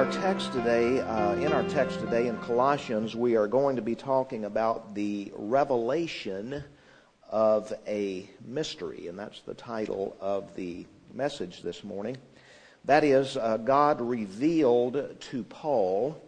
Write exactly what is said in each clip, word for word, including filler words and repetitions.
text today, uh, in our text today in Colossians, we are going to be talking about the revelation of a mystery, and that's the title of the message this morning. That is, uh, God revealed to Paul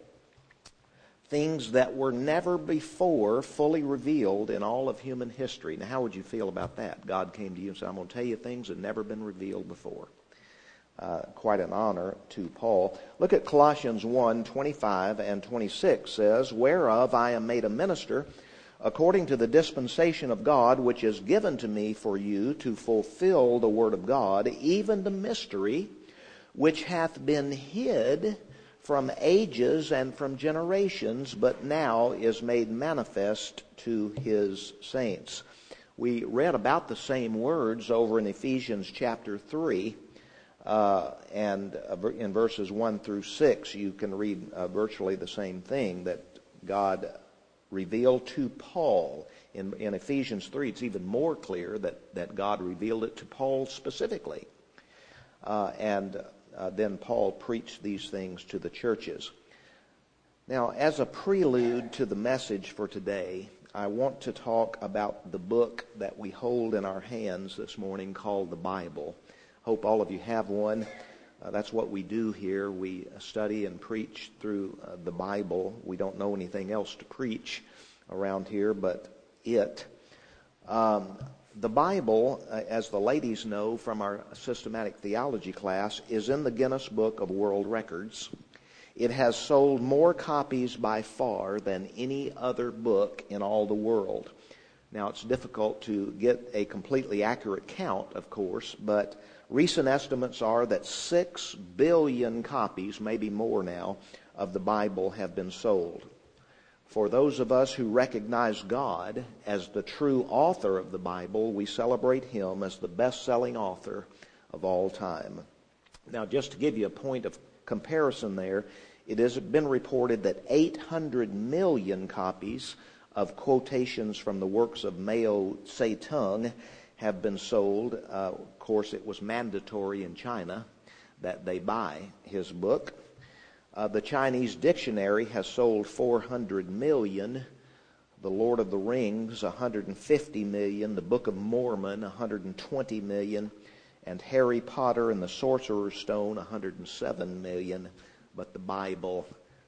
things that were never before fully revealed in all of human history. Now, how would you feel about that? God came to you and said, I'm going to tell you things that have never been revealed before. Uh, quite an honor to Paul. Look at Colossians one, twenty-five and twenty-six says, whereof I am made a minister according to the dispensation of God, which is given to me for you to fulfill the word of God, even the mystery which hath been hid from ages and from generations, but now is made manifest to his saints. We read about the same words over in Ephesians chapter three. Uh, and uh, in verses one through six, you can read uh, virtually the same thing that God revealed to Paul. In, in Ephesians three, it's even more clear that, that God revealed it to Paul specifically. Uh, and uh, then Paul preached these things to the churches. Now, as a prelude to the message for today, I want to talk about the book that we hold in our hands this morning called the Bible. Hope all of you have one. Uh, that's what we do here. We study and preach through uh, the Bible. We don't know anything else to preach around here but it. Um, the Bible, uh, as the ladies know from our systematic theology class, is in the Guinness Book of World Records. It has sold more copies by far than any other book in all the world. Now, it's difficult to get a completely accurate count, of course, but recent estimates are that six billion copies, maybe more now, of the Bible have been sold. For those of us who recognize God as the true author of the Bible, we celebrate Him as the best-selling author of all time. Now, just to give you a point of comparison there, it has been reported that eight hundred million copies of quotations from the works of Mao Zedong have been sold. Uh, of course, it was mandatory in China that they buy his book. Uh, the Chinese dictionary has sold four hundred million. The Lord of the Rings, one hundred fifty million. The Book of Mormon, one hundred twenty million. And Harry Potter and the Sorcerer's Stone, one hundred seven million. But the Bible,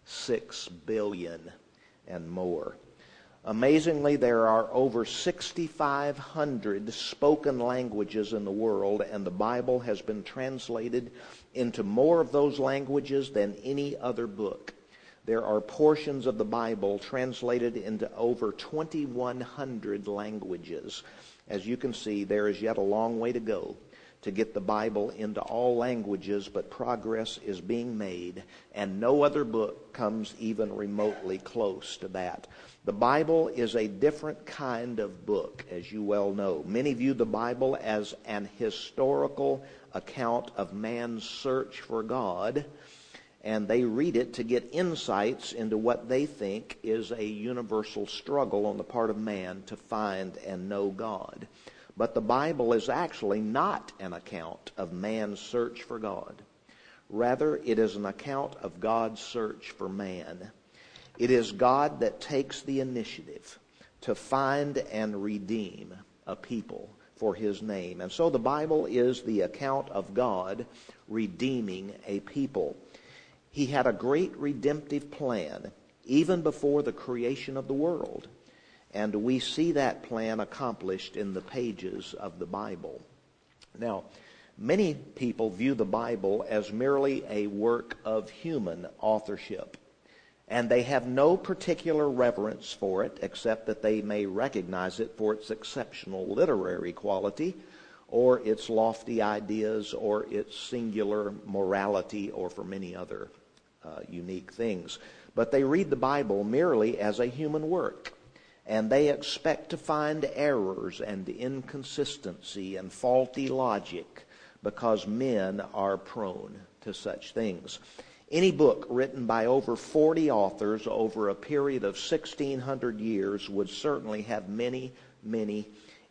six billion and more. Amazingly, there are over six thousand five hundred spoken languages in the world, and the Bible has been translated into more of those languages than any other book. There are portions of the Bible translated into over twenty-one hundred languages. As you can see, there is yet a long way to go to get the Bible into all languages, but progress is being made, and no other book comes even remotely close to that. The Bible is a different kind of book, as you well know. Many view the Bible as an historical account of man's search for God, and they read it to get insights into what they think is a universal struggle on the part of man to find and know God. But the Bible is actually not an account of man's search for God. Rather, it is an account of God's search for man. It is God that takes the initiative to find and redeem a people for His name. And so the Bible is the account of God redeeming a people. He had a great redemptive plan even before the creation of the world. And we see that plan accomplished in the pages of the Bible. Now, many people view the Bible as merely a work of human authorship. And they have no particular reverence for it, except that they may recognize it for its exceptional literary quality, or its lofty ideas, or its singular morality, or for many other uh, unique things. But they read the Bible merely as a human work. And they expect to find errors and inconsistency and faulty logic because men are prone to such things. Any book written by over forty authors over a period of sixteen hundred years would certainly have many, many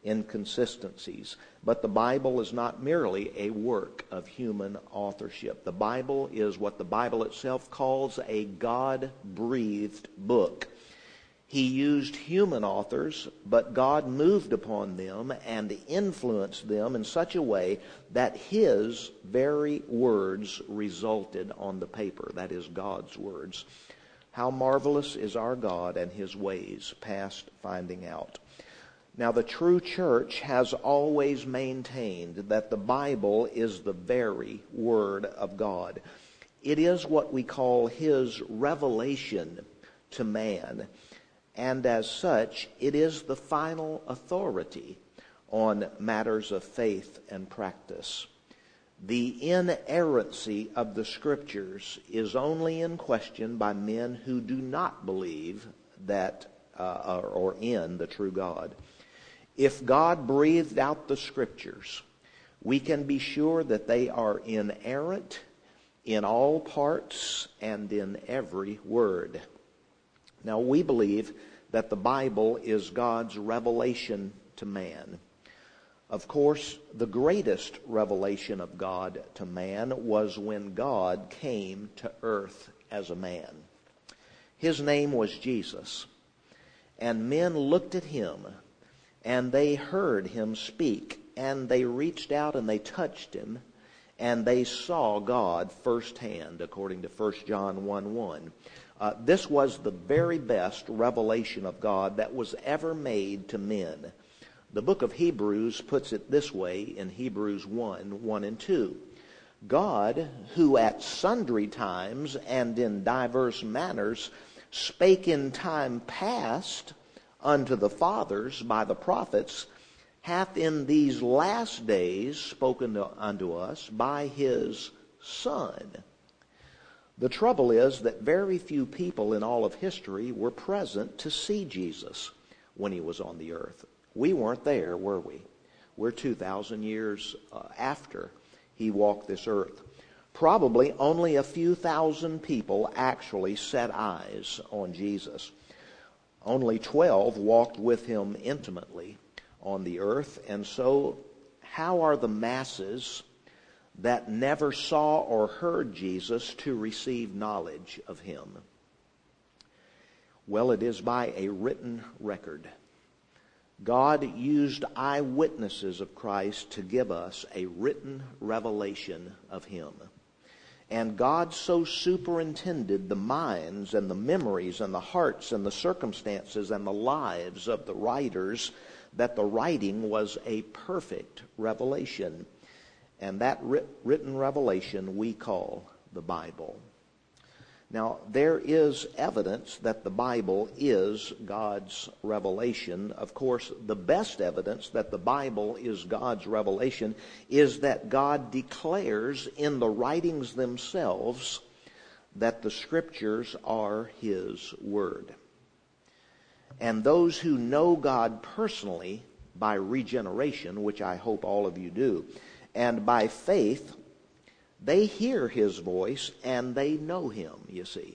inconsistencies. But the Bible is not merely a work of human authorship. The Bible is what the Bible itself calls a God-breathed book. He used human authors, but God moved upon them and influenced them in such a way that His very words resulted on the paper. That is God's words. How marvelous is our God and His ways, past finding out. Now, the true church has always maintained that the Bible is the very Word of God. It is what we call His revelation to man. And as such, it is the final authority on matters of faith and practice. The inerrancy of the Scriptures is only in question by men who do not believe that uh, or, or in the true God. If God breathed out the Scriptures, we can be sure that they are inerrant in all parts and in every word. Now, we believe that the Bible is God's revelation to man. Of course, the greatest revelation of God to man was when God came to earth as a man. His name was Jesus, and men looked at Him, and they heard Him speak, and they reached out and they touched Him, and they saw God firsthand, according to First John one one. Uh, this was the very best revelation of God that was ever made to men. The book of Hebrews puts it this way in Hebrews one, one and two. God, who at sundry times and in diverse manners spake in time past unto the fathers by the prophets, hath in these last days spoken to, unto us by His Son. The trouble is that very few people in all of history were present to see Jesus when He was on the earth. We weren't there, were we? We're two thousand years uh, after He walked this earth. Probably only a few thousand people actually set eyes on Jesus. Only twelve walked with Him intimately on the earth. And so, how are the masses that never saw or heard Jesus to receive knowledge of Him? Well, it is by a written record. God used eyewitnesses of Christ to give us a written revelation of Him. And God so superintended the minds and the memories and the hearts and the circumstances and the lives of the writers that the writing was a perfect revelation. And that written revelation we call the Bible. Now, there is evidence that the Bible is God's revelation. Of course, the best evidence that the Bible is God's revelation is that God declares in the writings themselves that the Scriptures are His Word. And those who know God personally by regeneration, which I hope all of you do, and by faith, they hear His voice and they know Him, you see.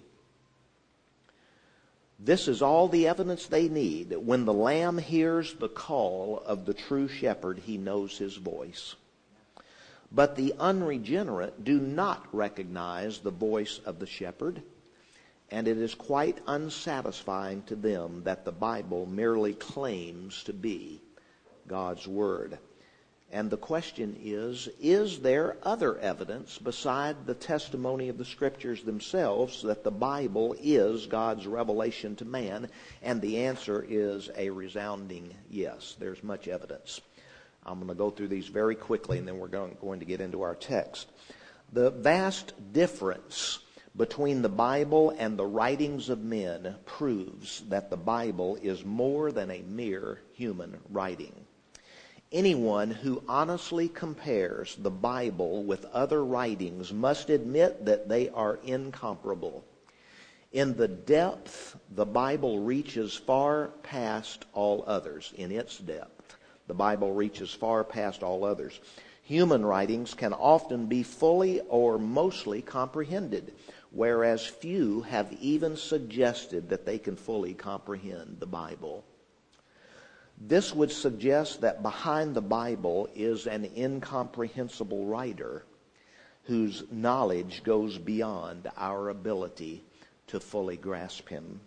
This is all the evidence they need. When the lamb hears the call of the true shepherd, he knows his voice. But the unregenerate do not recognize the voice of the shepherd, and it is quite unsatisfying to them that the Bible merely claims to be God's Word. And the question is, is there other evidence beside the testimony of the Scriptures themselves that the Bible is God's revelation to man? And the answer is a resounding yes. There's much evidence. I'm going to go through these very quickly, and then we're going, going to get into our text. The vast difference between the Bible and the writings of men proves that the Bible is more than a mere human writing. Anyone who honestly compares the Bible with other writings must admit that they are incomparable. In the depth, the Bible reaches far past all others. In its depth, the Bible reaches far past all others. Human writings can often be fully or mostly comprehended, whereas few have even suggested that they can fully comprehend the Bible. This would suggest that behind the Bible is an incomprehensible writer whose knowledge goes beyond our ability to fully grasp him.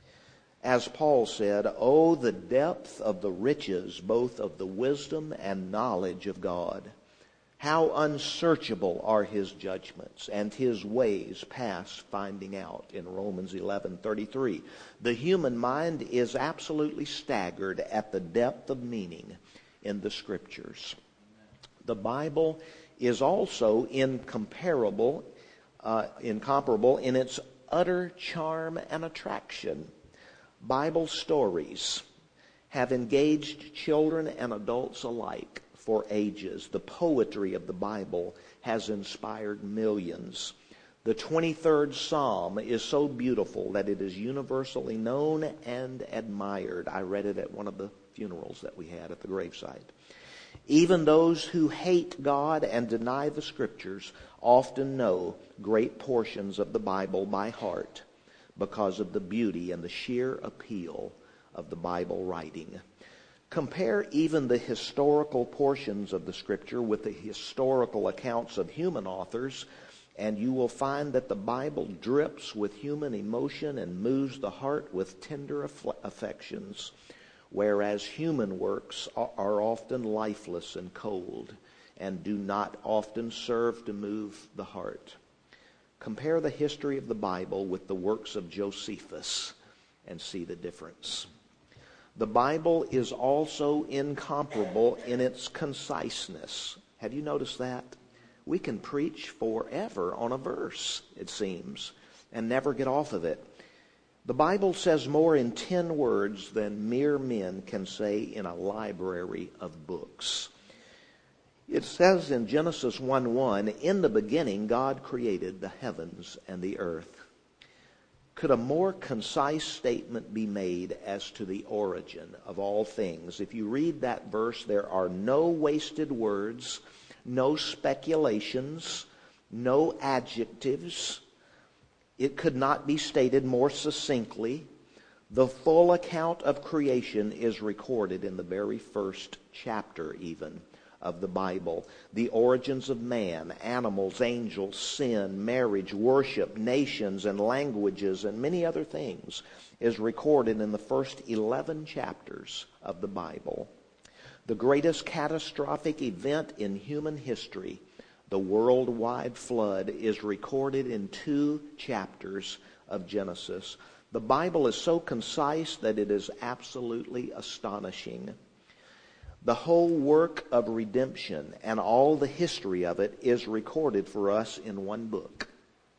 As Paul said, "Oh, the depth of the riches, both of the wisdom and knowledge of God. How unsearchable are his judgments, and his ways past finding out," in Romans eleven thirty-three. The human mind is absolutely staggered at the depth of meaning in the Scriptures. The Bible is also incomparable, uh, incomparable in its utter charm and attraction. Bible stories have engaged children and adults alike for ages. The poetry of the Bible has inspired millions. The twenty-third Psalm is so beautiful that it is universally known and admired. I read it at one of the funerals that we had at the gravesite. Even those who hate God and deny the Scriptures often know great portions of the Bible by heart because of the beauty and the sheer appeal of the Bible writing. Compare even the historical portions of the Scripture with the historical accounts of human authors, and you will find that the Bible drips with human emotion and moves the heart with tender affections, whereas human works are often lifeless and cold and do not often serve to move the heart. Compare the history of the Bible with the works of Josephus and see the difference. The Bible is also incomparable in its conciseness. Have you noticed that? We can preach forever on a verse, it seems, and never get off of it. The Bible says more in ten words than mere men can say in a library of books. It says in Genesis one one, "In the beginning God created the heavens and the earth." Could a more concise statement be made as to the origin of all things? If you read that verse, there are no wasted words, no speculations, no adjectives. It could not be stated more succinctly. The full account of creation is recorded in the very first chapter even of the Bible. The origins of man, animals, angels, sin, marriage, worship, nations and languages, and many other things is recorded in the first eleven chapters of the Bible. The greatest catastrophic event in human history, the worldwide flood, is recorded in two chapters of Genesis. The Bible is so concise that it is absolutely astonishing. The whole work of redemption and all the history of it is recorded for us in one book.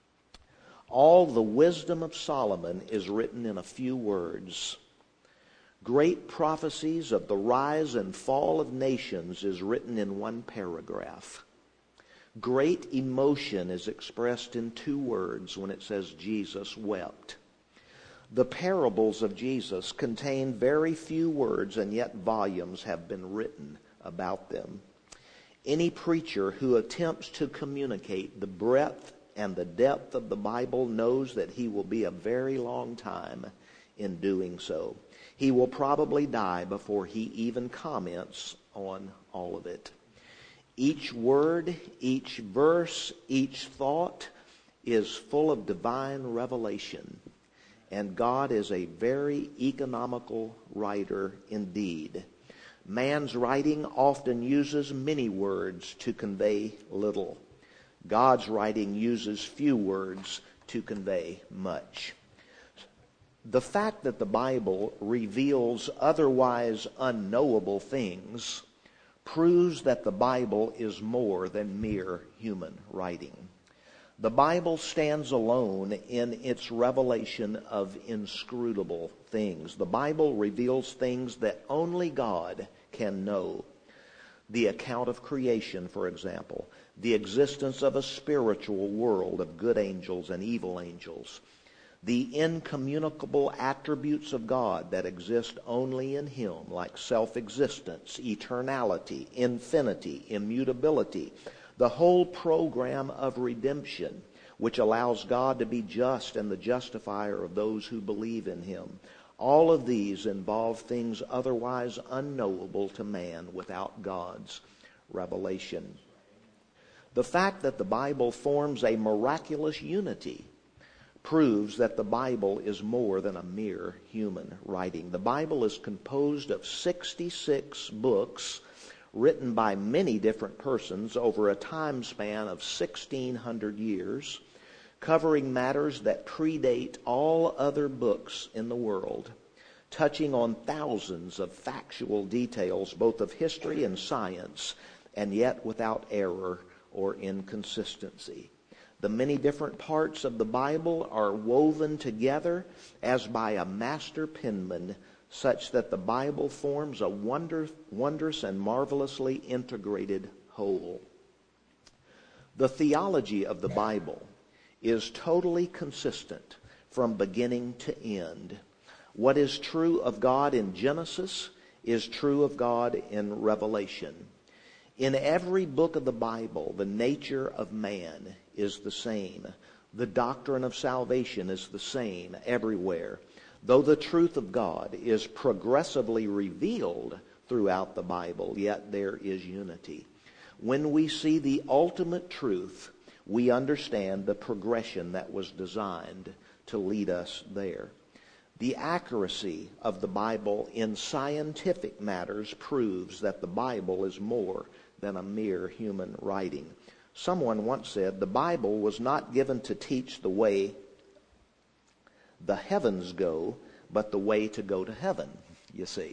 All the wisdom of Solomon is written in a few words. Great prophecies of the rise and fall of nations is written in one paragraph. Great emotion is expressed in two words when it says Jesus wept. The parables of Jesus contain very few words, and yet volumes have been written about them. Any preacher who attempts to communicate the breadth and the depth of the Bible knows that he will be a very long time in doing so. He will probably die before he even comments on all of it. Each word, each verse, each thought is full of divine revelation. And God is a very economical writer indeed. Man's writing often uses many words to convey little. God's writing uses few words to convey much. The fact that the Bible reveals otherwise unknowable things proves that the Bible is more than mere human writing. The Bible stands alone in its revelation of inscrutable things. The Bible reveals things that only God can know. The account of creation, for example, the existence of a spiritual world of good angels and evil angels, the incommunicable attributes of God that exist only in Him, like self-existence, eternality, infinity, immutability, the whole program of redemption, which allows God to be just and the justifier of those who believe in Him. All of these involve things otherwise unknowable to man without God's revelation. The fact that the Bible forms a miraculous unity proves that the Bible is more than a mere human writing. The Bible is composed of sixty-six books written by many different persons over a time span of sixteen hundred years, covering matters that predate all other books in the world, touching on thousands of factual details, both of history and science, and yet without error or inconsistency. The many different parts of the Bible are woven together as by a master penman, such that the Bible forms a wonder, wondrous and marvelously integrated whole. The theology of the Bible is totally consistent from beginning to end. What is true of God in Genesis is true of God in Revelation. In every book of the Bible, the nature of man is the same. The doctrine of salvation is the same everywhere. Though the truth of God is progressively revealed throughout the Bible, yet there is unity. When we see the ultimate truth, we understand the progression that was designed to lead us there. The accuracy of the Bible in scientific matters proves that the Bible is more than a mere human writing. Someone once said, the Bible was not given to teach the way the heavens go, but the way to go to heaven, you see.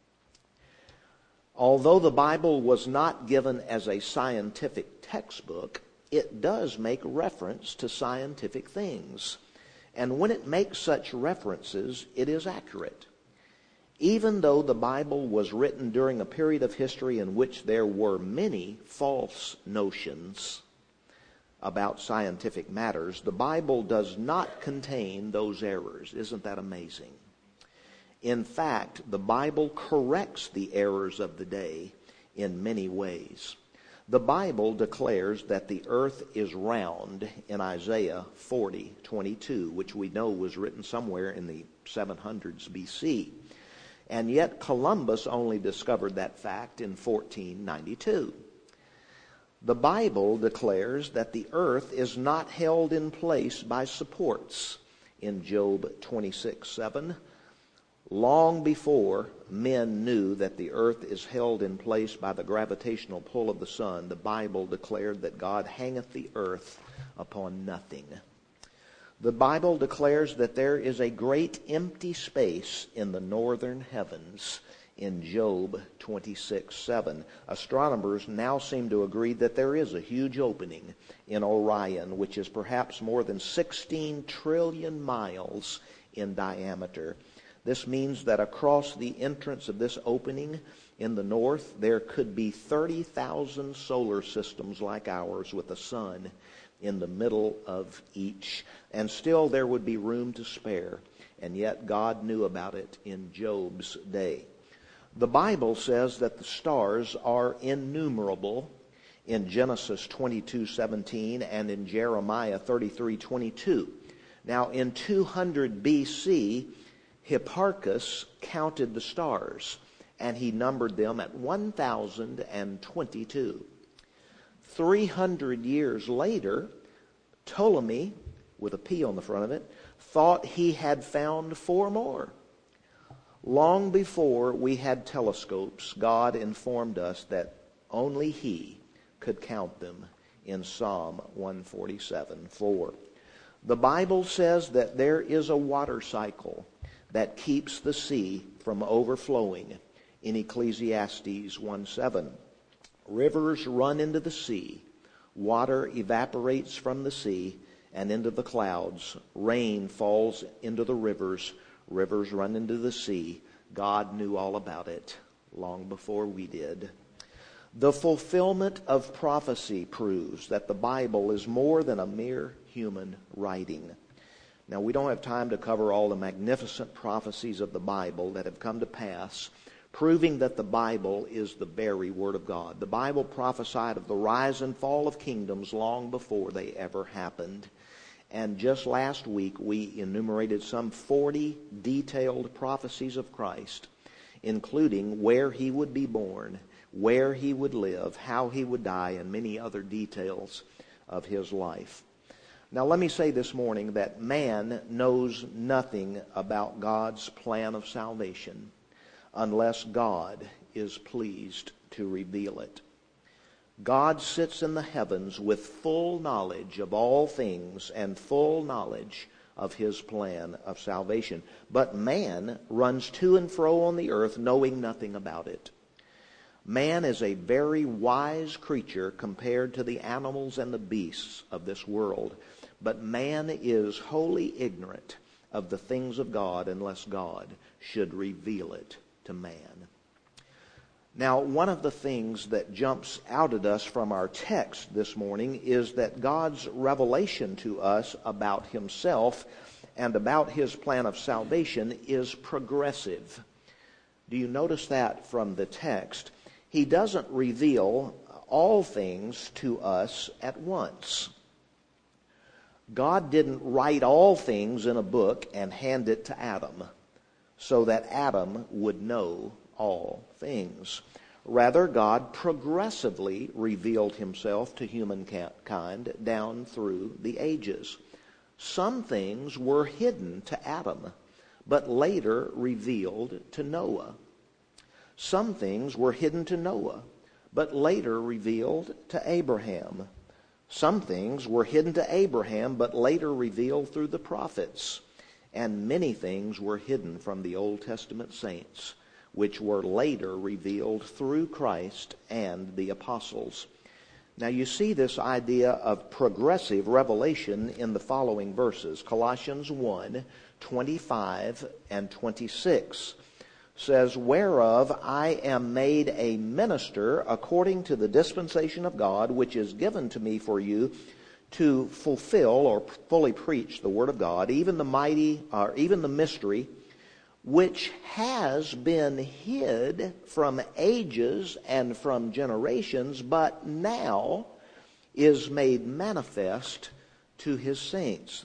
Although the Bible was not given as a scientific textbook, it does make reference to scientific things. And when it makes such references, it is accurate. Even though the Bible was written during a period of history in which there were many false notions about scientific matters, the Bible does not contain those errors. Isn't that amazing? In fact, the Bible corrects the errors of the day in many ways. The Bible declares that the earth is round in Isaiah forty twenty-two, which we know was written somewhere in the seven hundreds B C. And yet Columbus only discovered that fact in fourteen ninety-two. The Bible declares that the earth is not held in place by supports in Job twenty-six seven. Long before men knew that the earth is held in place by the gravitational pull of the sun, the Bible declared that God hangeth the earth upon nothing. The Bible declares that there is a great empty space in the northern heavens in Job twenty-six seven. Astronomers now seem to agree that there is a huge opening in Orion, which is perhaps more than sixteen trillion miles in diameter. This means that across the entrance of this opening in the north, there could be thirty thousand solar systems like ours with the sun in the middle of each. And still there would be room to spare. And yet God knew about it in Job's day. The Bible says that the stars are innumerable in Genesis twenty-two seventeen and in Jeremiah thirty-three twenty-two. Now in two hundred B C, Hipparchus counted the stars, and he numbered them at one thousand twenty-two. three hundred years later, Ptolemy, with a P on the front of it, thought he had found four more. Long before we had telescopes, God informed us that only he could count them in Psalm one forty-seven four. The Bible says that there is a water cycle that keeps the sea from overflowing in Ecclesiastes one seven. Rivers run into the sea. Water evaporates from the sea and into the clouds. Rain falls into the rivers. Rivers run into the sea. God knew all about it long before we did. The fulfillment of prophecy proves that the Bible is more than a mere human writing. Now, we don't have time to cover all the magnificent prophecies of the Bible that have come to pass, proving that the Bible is the very Word of God. The Bible prophesied of the rise and fall of kingdoms long before they ever happened. And just last week, we enumerated some forty detailed prophecies of Christ, including where he would be born, where he would live, how he would die, and many other details of his life. Now, let me say this morning that man knows nothing about God's plan of salvation unless God is pleased to reveal it. God sits in the heavens with full knowledge of all things and full knowledge of his plan of salvation. But man runs to and fro on the earth knowing nothing about it. Man is a very wise creature compared to the animals and the beasts of this world. But man is wholly ignorant of the things of God unless God should reveal it to man. Now, one of the things that jumps out at us from our text this morning is that God's revelation to us about himself and about his plan of salvation is progressive. Do you notice that from the text? He doesn't reveal all things to us at once. God didn't write all things in a book and hand it to Adam so that Adam would know all things. Rather, God progressively revealed himself to humankind down through the ages. Some things were hidden to Adam, but later revealed to Noah. Some things were hidden to Noah, but later revealed to Abraham. Some things were hidden to Abraham, but later revealed through the prophets. And many things were hidden from the Old Testament saints, which were later revealed through Christ and the apostles. Now you see this idea of progressive revelation in the following verses. Colossians one, twenty-five and twenty-six says, "Whereof I am made a minister according to the dispensation of God, which is given to me for you to fulfill or fully preach the word of God, even the mighty, or even the mystery, which has been hid from ages and from generations, but now is made manifest to his saints."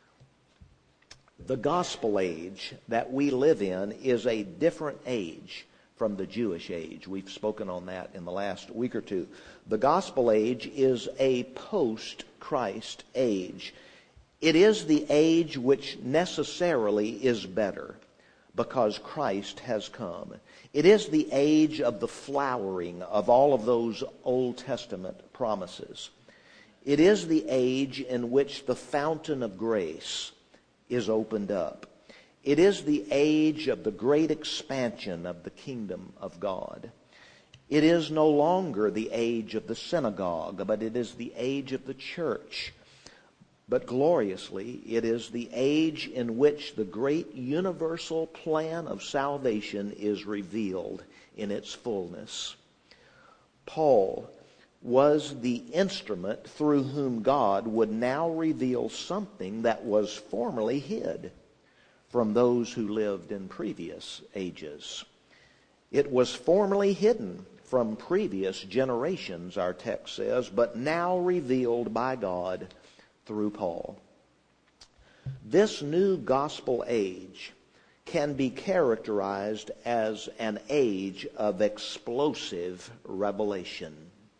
The gospel age that we live in is a different age from the Jewish age. We've spoken on that in the last week or two. The gospel age is a post-Christ age. It is the age which necessarily is better because Christ has come. It is the age of the flowering of all of those Old Testament promises. It is the age in which the fountain of grace is opened up. It is the age of the great expansion of the kingdom of God. It is no longer the age of the synagogue, but it is the age of the church. But gloriously, it is the age in which the great universal plan of salvation is revealed in its fullness. Paul was the instrument through whom God would now reveal something that was formerly hid from those who lived in previous ages. It was formerly hidden from previous generations, our text says, but now revealed by God through Paul. This new gospel age can be characterized as an age of explosive revelation.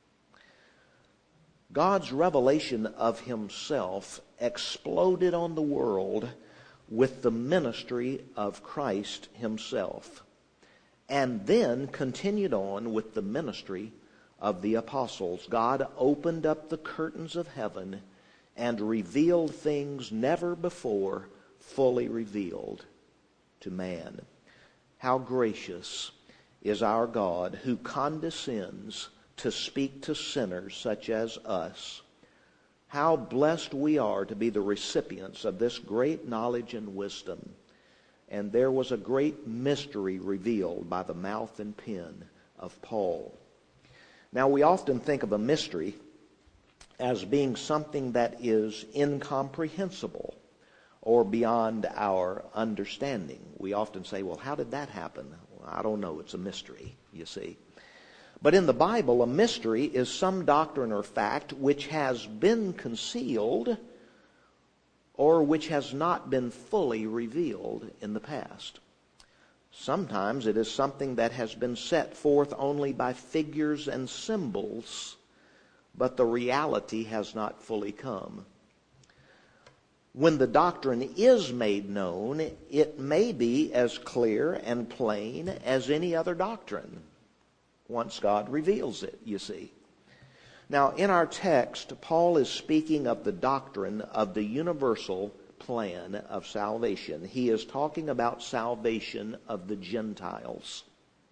God's revelation of himself exploded on the world with the ministry of Christ himself, and then continued on with the ministry of the apostles. God opened up the curtains of heaven and revealed things never before fully revealed to man. How gracious is our God, who condescends to speak to sinners such as us. How blessed we are to be the recipients of this great knowledge and wisdom. And there was a great mystery revealed by the mouth and pen of Paul. Now, we often think of a mystery as being something that is incomprehensible or beyond our understanding. We often say, well, how did that happen? Well, I don't know. It's a mystery, you see. But in the Bible, a mystery is some doctrine or fact which has been concealed or which has not been fully revealed in the past. Sometimes it is something that has been set forth only by figures and symbols, but the reality has not fully come. When the doctrine is made known, it may be as clear and plain as any other doctrine, once God reveals it, you see. Now, in our text, Paul is speaking of the doctrine of the universal plan of salvation. He is talking about salvation of the Gentiles.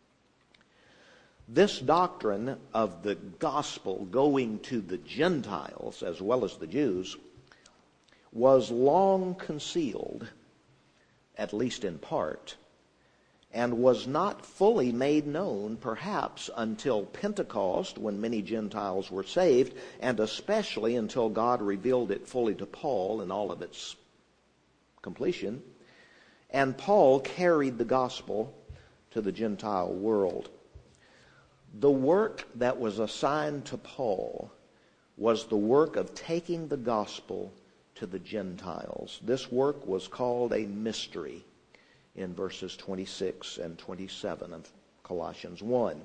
This doctrine of the gospel going to the Gentiles as well as the Jews was long concealed, at least in part, and was not fully made known perhaps until Pentecost, when many Gentiles were saved, and especially until God revealed it fully to Paul in all of its completion. And Paul carried the gospel to the Gentile world. The work that was assigned to Paul was the work of taking the gospel to the Gentiles. This work was called a mystery in verses twenty-six and twenty-seven of Colossians one.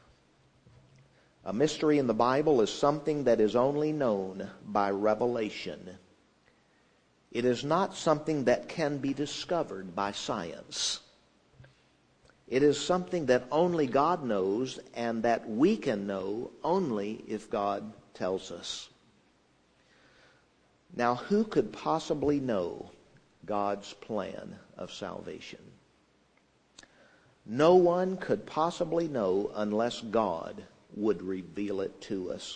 A mystery in the Bible is something that is only known by revelation. It is not something that can be discovered by science. It is something that only God knows, and that we can know only if God tells us. Now, who could possibly know God's plan of salvation? No one could possibly know unless God would reveal it to us.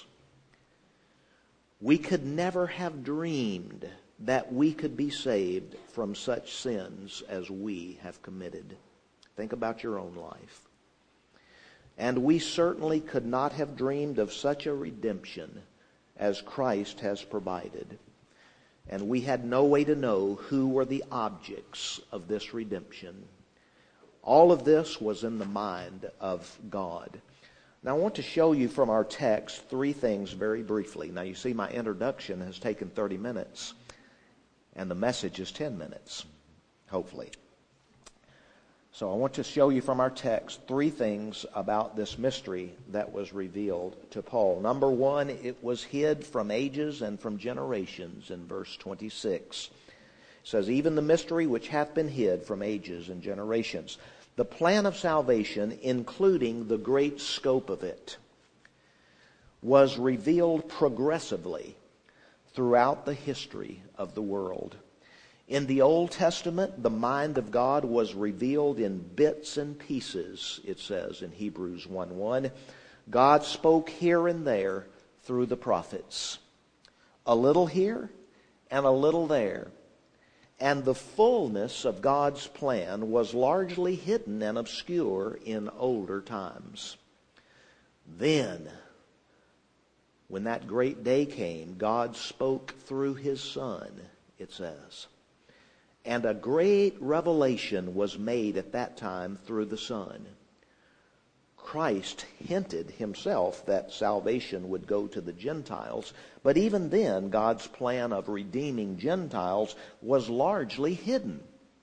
We could never have dreamed that we could be saved from such sins as we have committed. Think about your own life. And we certainly could not have dreamed of such a redemption as Christ has provided. And we had no way to know who were the objects of this redemption. All of this was in the mind of God. Now I want to show you from our text three things very briefly. Now you see my introduction has taken thirty minutes, and the message is ten minutes, hopefully. So I want to show you from our text three things about this mystery that was revealed to Paul. Number one, it was hid from ages and from generations in verse twenty-six. It says, even the mystery which hath been hid from ages and generations. The plan of salvation, including the great scope of it, was revealed progressively throughout the history of the world. In the Old Testament, the mind of God was revealed in bits and pieces, it says in Hebrews one one. God spoke here and there through the prophets. A little here and a little there. And the fullness of God's plan was largely hidden and obscure in older times. Then, when that great day came, God spoke through His Son, it says. And a great revelation was made at that time through the Son. Christ hinted Himself that salvation would go to the Gentiles, but even then God's plan of redeeming Gentiles was largely hidden.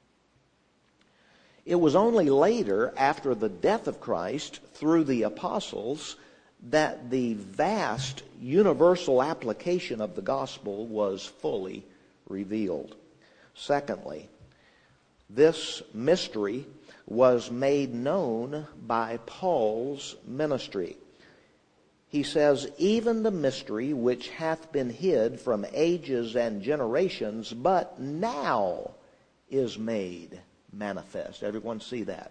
It was only later, after the death of Christ, through the apostles, that the vast universal application of the gospel was fully revealed. Secondly, this mystery was made known by Paul's ministry. He says, even the mystery which hath been hid from ages and generations, but now is made manifest. Everyone see that?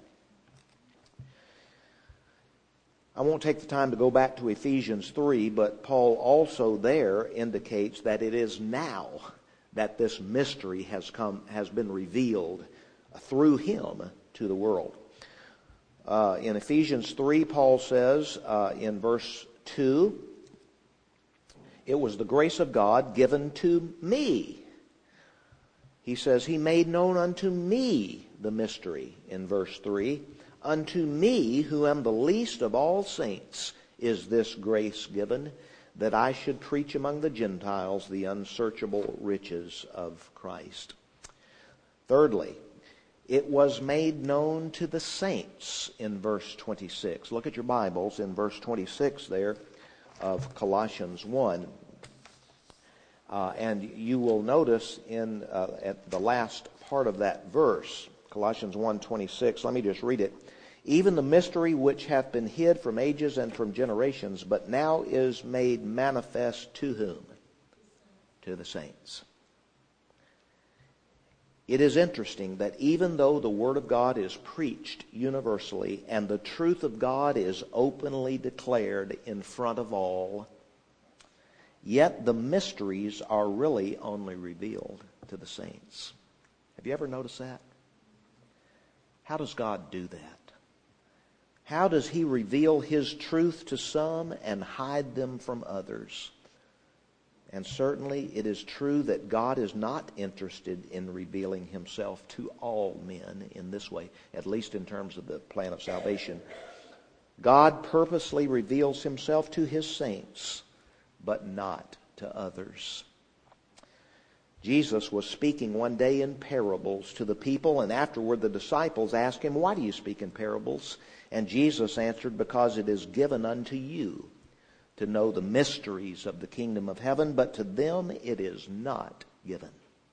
I won't take the time to go back to Ephesians three, but Paul also there indicates that it is now that this mystery has come, has been revealed through him to the world. Uh, in Ephesians three, Paul says uh, in verse two, it was the grace of God given to me. He says, He made known unto me the mystery, in verse three. Unto me, who am the least of all saints, is this grace given, that I should preach among the Gentiles the unsearchable riches of Christ. Thirdly, it was made known to the saints in verse twenty-six. Look at your Bibles in verse twenty-six there of Colossians one. Uh, and you will notice in uh, at the last part of that verse, Colossians one twenty-six, let me just read it. Even the mystery which hath been hid from ages and from generations, but now is made manifest to whom? To the saints. It is interesting that even though the Word of God is preached universally and the truth of God is openly declared in front of all, yet the mysteries are really only revealed to the saints. Have you ever noticed that? How does God do that? How does He reveal His truth to some and hide them from others? And certainly it is true that God is not interested in revealing Himself to all men in this way, at least in terms of the plan of salvation. God purposely reveals Himself to His saints, but not to others. Jesus was speaking one day in parables to the people, and afterward the disciples asked Him, "Why do you speak in parables?" And Jesus answered, "Because it is given unto you to know the mysteries of the kingdom of heaven, but to them it is not given."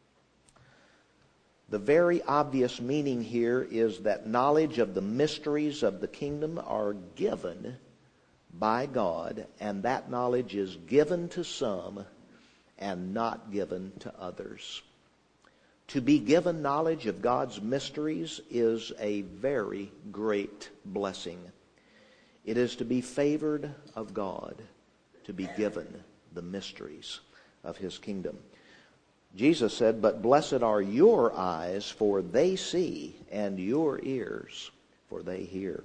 The very obvious meaning here is that knowledge of the mysteries of the kingdom are given by God, and that knowledge is given to some and not given to others. To be given knowledge of God's mysteries is a very great blessing. It is to be favored of God, to be given the mysteries of His kingdom. Jesus said, "But blessed are your eyes, for they see, and your ears, for they hear."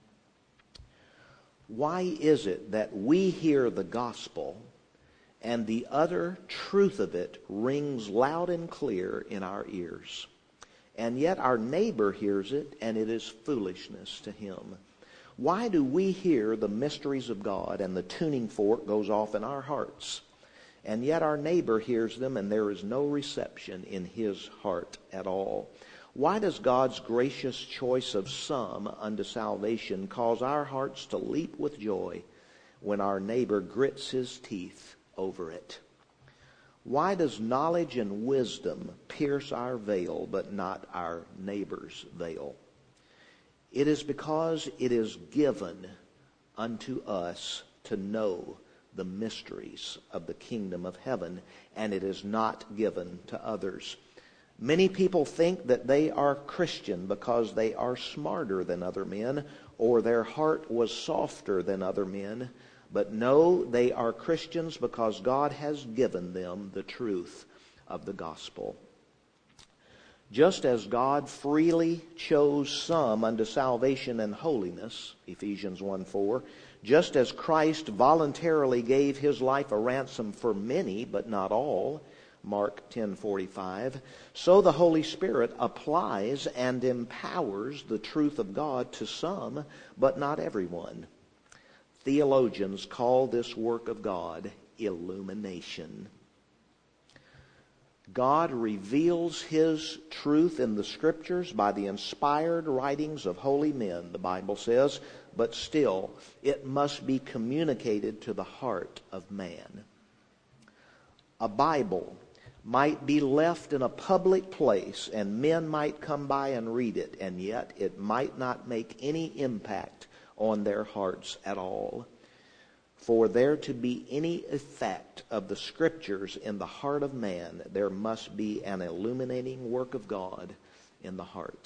Why is it that we hear the gospel and the utter truth of it rings loud and clear in our ears, and yet our neighbor hears it and it is foolishness to him? Why do we hear the mysteries of God and the tuning fork goes off in our hearts, and yet our neighbor hears them and there is no reception in his heart at all? Why does God's gracious choice of some unto salvation cause our hearts to leap with joy when our neighbor grits his teeth over it? Why does knowledge and wisdom pierce our veil but not our neighbor's veil? It is because it is given unto us to know the mysteries of the kingdom of heaven, and it is not given to others. Many people think that they are Christian because they are smarter than other men, or their heart was softer than other men. But no, they are Christians because God has given them the truth of the gospel. Just as God freely chose some unto salvation and holiness, Ephesians one four, just as Christ voluntarily gave His life a ransom for many, but not all, Mark ten forty-five, so the Holy Spirit applies and empowers the truth of God to some, but not everyone. Theologians call this work of God illumination. God reveals His truth in the Scriptures by the inspired writings of holy men, the Bible says, but still it must be communicated to the heart of man. A Bible might be left in a public place and men might come by and read it, and yet it might not make any impact on their hearts at all. For there to be any effect of the Scriptures in the heart of man, there must be an illuminating work of God in the heart.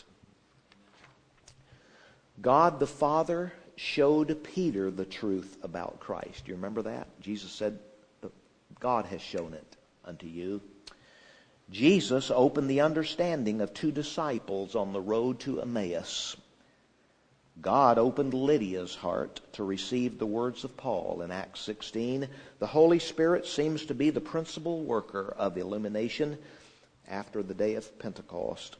God the Father showed Peter the truth about Christ. Do you remember that? Jesus said, "God has shown it unto you." Jesus opened the understanding of two disciples on the road to Emmaus. God opened Lydia's heart to receive the words of Paul in Acts sixteen. The Holy Spirit seems to be the principal worker of illumination after the day of Pentecost.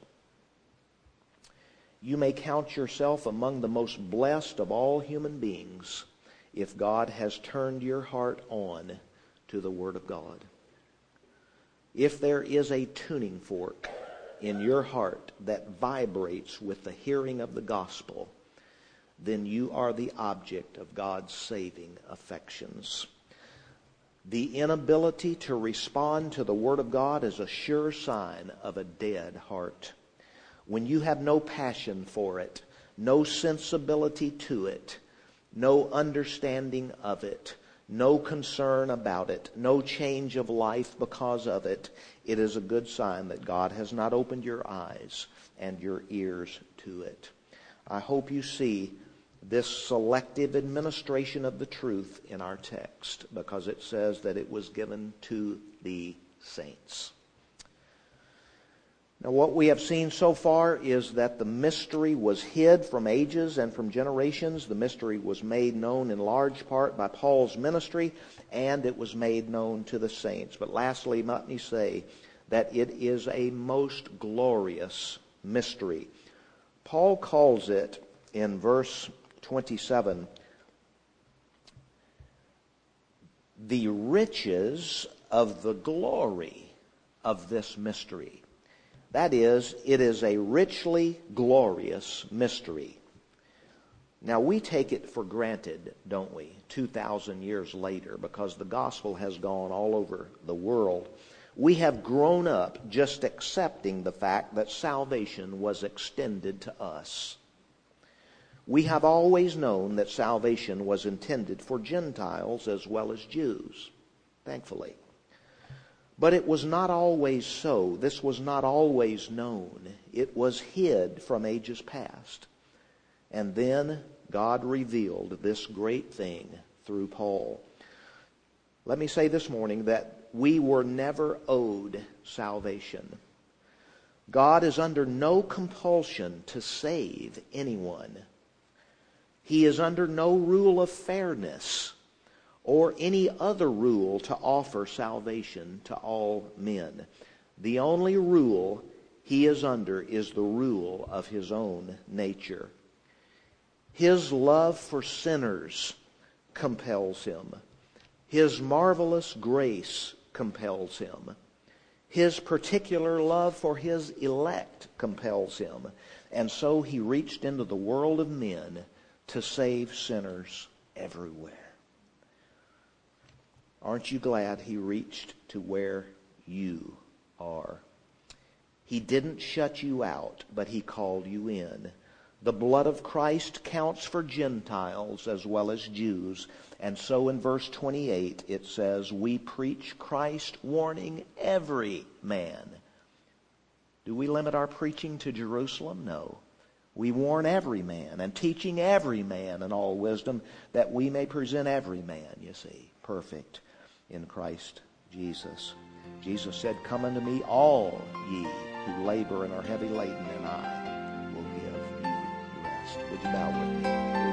You may count yourself among the most blessed of all human beings if God has turned your heart on to the Word of God. If there is a tuning fork in your heart that vibrates with the hearing of the gospel, then you are the object of God's saving affections. The inability to respond to the Word of God is a sure sign of a dead heart. When you have no passion for it, no sensibility to it, no understanding of it, no concern about it, no change of life because of it, it is a good sign that God has not opened your eyes and your ears to it. I hope you see this selective administration of the truth in our text, because it says that it was given to the saints. Now, what we have seen so far is that the mystery was hid from ages and from generations. The mystery was made known in large part by Paul's ministry, and it was made known to the saints. But lastly, let me say that it is a most glorious mystery. Paul calls it in verse twenty-seven, the riches of the glory of this mystery. That is, it is a richly glorious mystery. Now, we take it for granted, don't we, two thousand years later, because the gospel has gone all over the world. We have grown up just accepting the fact that salvation was extended to us. We have always known that salvation was intended for Gentiles as well as Jews, thankfully. But it was not always so. This was not always known. It was hid from ages past. And then God revealed this great thing through Paul. Let me say this morning that we were never owed salvation. God is under no compulsion to save anyone. He is under no rule of fairness or any other rule to offer salvation to all men. The only rule he is under is the rule of his own nature. His love for sinners compels him. His marvelous grace compels him. His particular love for his elect compels him. And so he reached into the world of men to save sinners everywhere. Aren't you glad he reached to where you are? He didn't shut you out, but he called you in. The blood of Christ counts for Gentiles as well as Jews. And so in verse twenty-eight it says, we preach Christ, warning every man. Do we limit our preaching to Jerusalem? No. We warn every man, and teaching every man in all wisdom, that we may present every man, you see, perfect in Christ Jesus. Jesus said, come unto me all ye who labor and are heavy laden, and I will give you rest. Would you bow with me?